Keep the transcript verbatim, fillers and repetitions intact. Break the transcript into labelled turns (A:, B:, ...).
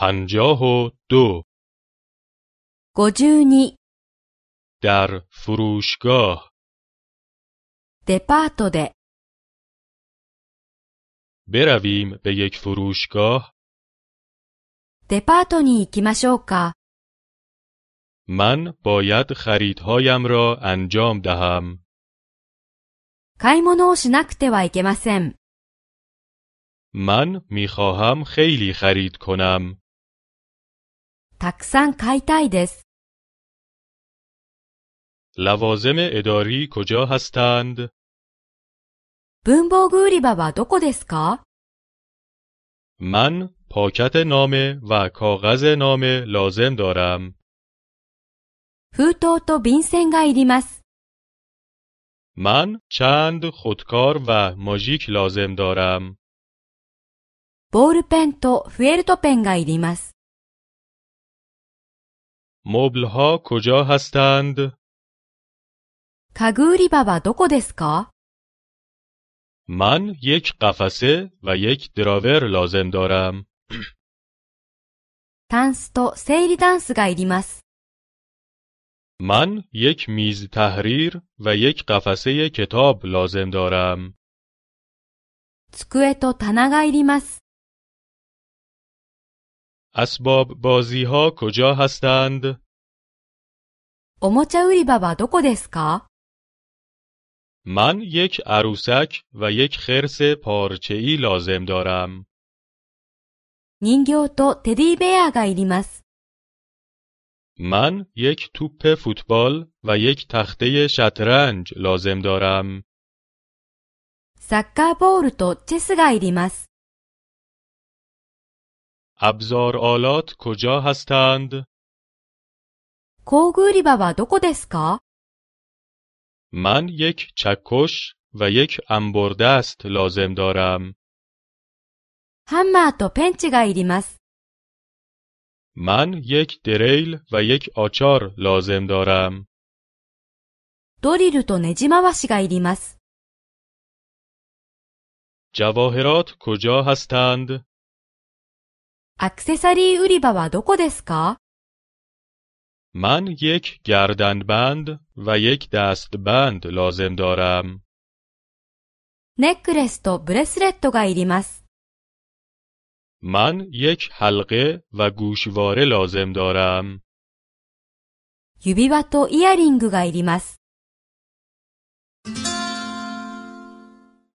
A: پنجاه و دو.
B: ごじゅうに
A: در فروشگاه.
B: デパートで
A: برویم به یک فروشگاه.
B: デパートに行きましょうか。
A: من باید خریدهایم را انجام دهم.
B: 買い物をしなくてはいけません。
A: من میخواهم خیلی خرید کنم.
B: たくさん買いたいです。
A: لوازم اداری کجا هستند؟
B: 文房具売り場はどこですか？
A: من پاکت نامه و کاغذ نامه لازم دارم.
B: 封筒と便箋がいります。
A: من چند خودکار و ماژیک لازم دارم.
B: ボールペンとフェルトペンがいります。
A: مبلها کجا هستند؟
B: 家具売り場はどこですか？
A: من یک قفسه و یک دراور لازم دارم.
B: タンスと整理タンスがいります。
A: من یک میز تحریر و یک قفسه کتاب لازم دارم.
B: 机と棚がいります。
A: اسباب بازی ها کجا هستند؟
B: おもちゃ売り場はどこですか？
A: من یک عروسک و یک خرس پارچه‌ای لازم دارم.
B: 人形とテディベアがいります。
A: من یک توپ فوتبال و یک تخته شطرنج لازم دارم.
B: サッカーボールとチェスがいります。
A: ابزارآلات کجا هستند؟
B: 工具売り場はどこですか？
A: من یک چکش و یک انبردست لازم دارم.
B: ハンマーとペンチがいります。
A: من یک دریل و یک آچار لازم دارم.
B: ドリルとネジ回しがいります。
A: جواهرات کجا هستند؟
B: アクセサリー売り場はどこですか？
A: من یک گردنبند و یک دستبند لازم دارم.
B: ネックレスとブレスレットがいります。
A: من یک حلقه و گوشواره لازم دارم.
B: 指輪とイヤリングがいります。